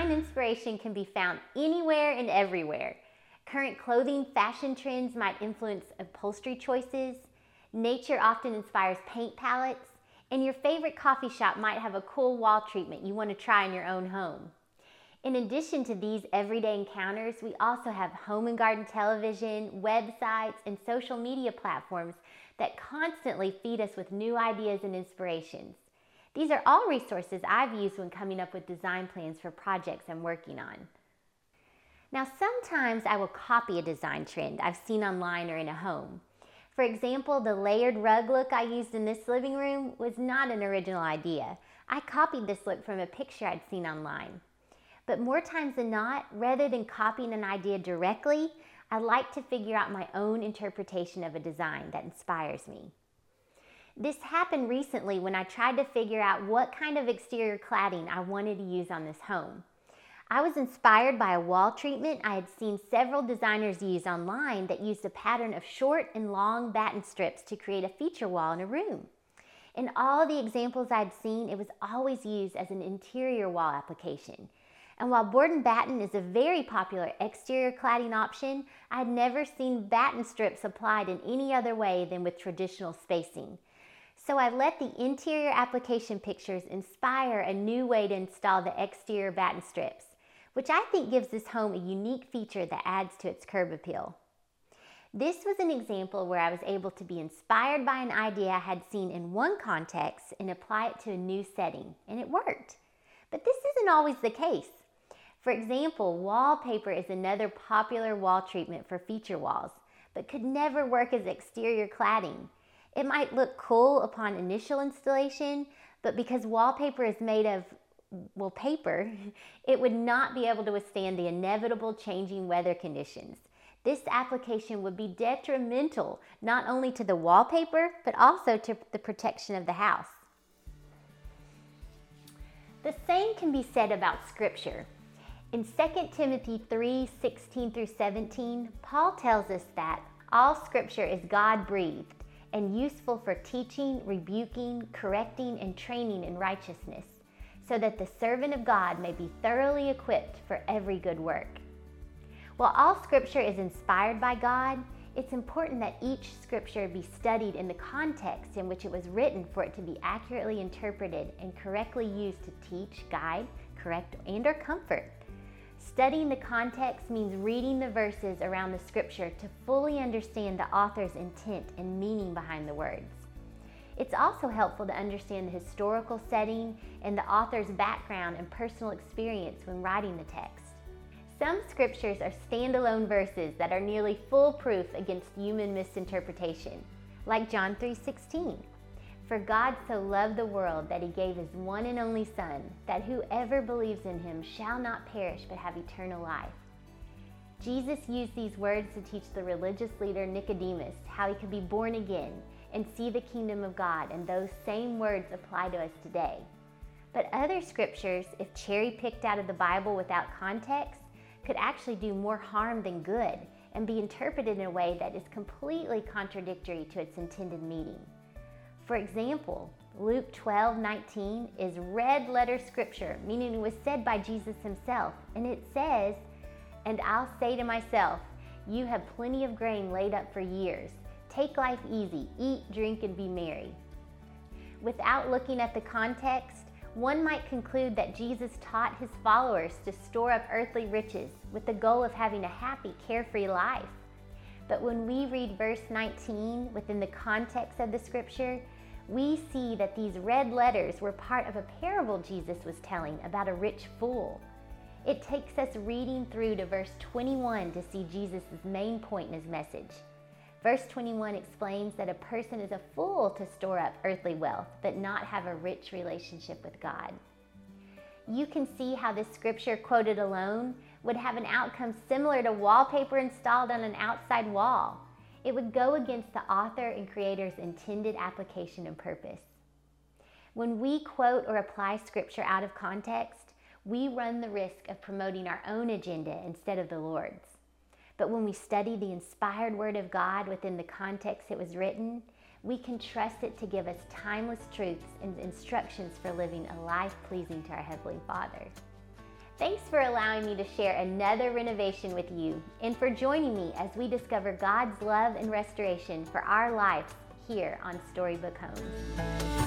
design inspiration can be found anywhere and everywhere. Current clothing fashion trends might influence upholstery choices. Nature often inspires paint palettes. And your favorite coffee shop might have a cool wall treatment you want to try in your own home. In addition to these everyday encounters, we also have home and garden television, websites, and social media platforms that constantly feed us with new ideas and inspirations. These are all resources I've used when coming up with design plans for projects I'm working on. Now, sometimes I will copy a design trend I've seen online or in a home. For example, the layered rug look I used in this living room was not an original idea. I copied this look from a picture I'd seen online. But more times than not, rather than copying an idea directly, I like to figure out my own interpretation of a design that inspires me. This happened recently when I tried to figure out what kind of exterior cladding I wanted to use on this home. I was inspired by a wall treatment I had seen several designers use online that used a pattern of short and long batten strips to create a feature wall in a room. In all the examples I'd seen, it was always used as an interior wall application. And while board and batten is a very popular exterior cladding option, I had never seen batten strips applied in any other way than with traditional spacing. So I let the interior application pictures inspire a new way to install the exterior batten strips, which I think gives this home a unique feature that adds to its curb appeal. This was an example where I was able to be inspired by an idea I had seen in one context and apply it to a new setting, and it worked. But this isn't always the case. For example, wallpaper is another popular wall treatment for feature walls, but could never work as exterior cladding. It might look cool upon initial installation, but because wallpaper is made of paper, it would not be able to withstand the inevitable changing weather conditions. This application would be detrimental not only to the wallpaper, but also to the protection of the house. The same can be said about Scripture. In 2 Timothy 3:16 through 17, Paul tells us that all Scripture is God-breathed and useful for teaching, rebuking, correcting, and training in righteousness, so that the servant of God may be thoroughly equipped for every good work. While all Scripture is inspired by God, it's important that each Scripture be studied in the context in which it was written for it to be accurately interpreted and correctly used to teach, guide, correct, and/or comfort. Studying the context means reading the verses around the Scripture to fully understand the author's intent and meaning behind the words. It's also helpful to understand the historical setting and the author's background and personal experience when writing the text. Some Scriptures are standalone verses that are nearly foolproof against human misinterpretation, like John 3:16. For God so loved the world that he gave his one and only Son, that whoever believes in him shall not perish but have eternal life. Jesus used these words to teach the religious leader Nicodemus how he could be born again and see the kingdom of God, and those same words apply to us today. But other Scriptures, if cherry-picked out of the Bible without context, could actually do more harm than good and be interpreted in a way that is completely contradictory to its intended meaning. For example, Luke 12:19 is red letter Scripture, meaning it was said by Jesus himself, and it says, "And I'll say to myself, you have plenty of grain laid up for years. Take life easy, eat, drink, and be merry." Without looking at the context, one might conclude that Jesus taught his followers to store up earthly riches with the goal of having a happy, carefree life. But when we read verse 19 within the context of the Scripture, we see that these red letters were part of a parable Jesus was telling about a rich fool. It takes us reading through to verse 21 to see Jesus' main point in his message. Verse 21 explains that a person is a fool to store up earthly wealth, but not have a rich relationship with God. You can see how this Scripture quoted alone would have an outcome similar to wallpaper installed on an outside wall. It would go against the author and creator's intended application and purpose. When we quote or apply Scripture out of context, we run the risk of promoting our own agenda instead of the Lord's. But when we study the inspired Word of God within the context it was written, we can trust it to give us timeless truths and instructions for living a life pleasing to our Heavenly Father. Thanks for allowing me to share another renovation with you and for joining me as we discover God's love and restoration for our lives here on Storybook Homes.